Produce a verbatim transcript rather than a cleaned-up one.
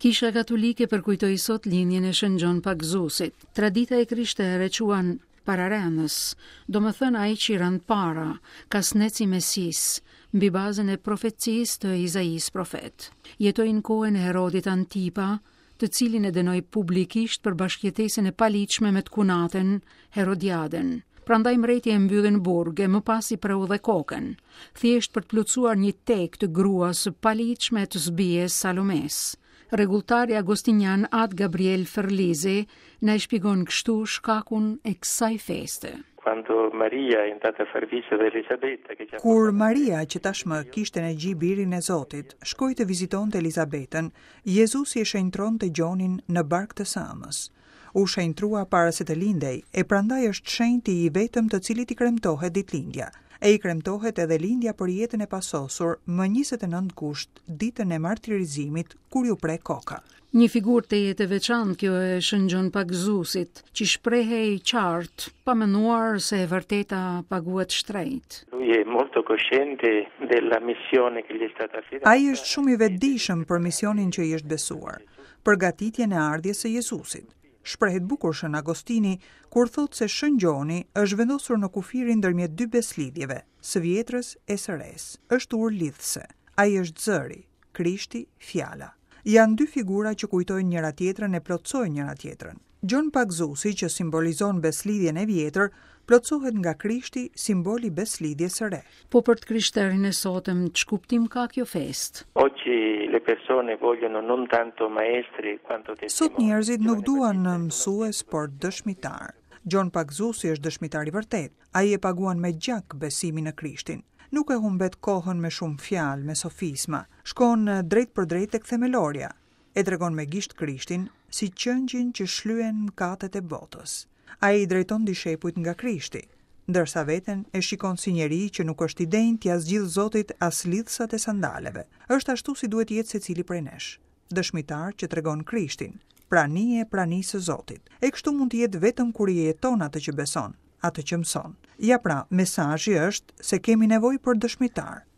Kisha katolike përkujtoi sot linjën e Shën Gjon Pagzusit. Tradita e krishtere quan pararenës, do më thënë ai që rënd para, kasneci Mesis, mbi bazën e profecisë të Izais profet. Jetoi në kohën e Herodit Antipa, të cilin e dënoi publikisht për bashkëjetesën e paligjshme me të kunaten Herodiaden. Prandaj mreti e mbylli në burg e më pas i preu dhe kokën, thjesht për të plotësuar një tek të gruas së paligjshme të sbies Salomes. Rregulltari Agostinian Ad Gabriel Ferlizi na shpjegon kështu shkakun e kësaj feste. Kur Maria, që tashmë kishte në gjë birin e Zotit, shkoi të vizitonte Elizabetën, Jezusi e shenjtronte Gjonin në bark të Samës. U shenjtrua para se të lindej, e prandaj është shenjti i vetëm të cilit i kremtohet ditëlindja. E i kremtohet edhe lindja për jetën e pasosur më njëzet e nëntë gusht, ditën e martirizimit, kur ju pre koka. Një figurë të jetë veçantë kjo e Shën Gjon Pagzusit, që shprehej qartë, pa menduar se e vërteta paguhet shtrejt. Ai është shumë i vetëdijshëm për misionin që i është besuar, përgatitjen e ardhjes së Jezusit. Shprehet bukur Shën Agostini kur thot se Shën Gjoni është vendosur në kufirin ndërmjet dy beslidhjeve, së vjetrës e së resë. Është ur lidhse. Ai është Zëri, Krishti, Fjala. Janë dy figura që kujtojnë njëra tjetrën e plotësojnë njëra tjetrën. Gjon Pagzusi, që simbolizon beslidhjen e vjetër, plotësohet nga Krishti, simboli beslidhjes së re. Po për të krishterin e sotëm, ç'kuptim ka kjo festë? Sot njerëzit nuk duan mësues, por dëshmitar. Gjon Pagzusi është dëshmitar i vërtet. Ai e paguan me gjak besimin në Krishtin. Nuk e humbet kohën me shumë fjalë, me sofisma. Shkon drejt për drejt tek themelorja. E tregon me gisht Krishtin si qëngjin që shlyen mkatet e botës. Ai i drejton dishepujt nga Krishti, ndërsa veten e shikon si njeri që nuk është i denjë t'ia zgjidh Zotit as lidhsat e sandaleve. Është ashtu si duhet jetë secili prej nesh. Dëshmitar që tregon Krishtin, prani e pranisë së Zotit. E kështu mund të jetë vetëm kur i jeton atë që beson, atë që mëson. Ja pra, mesazhi është se kemi nevojë për dëshmitar.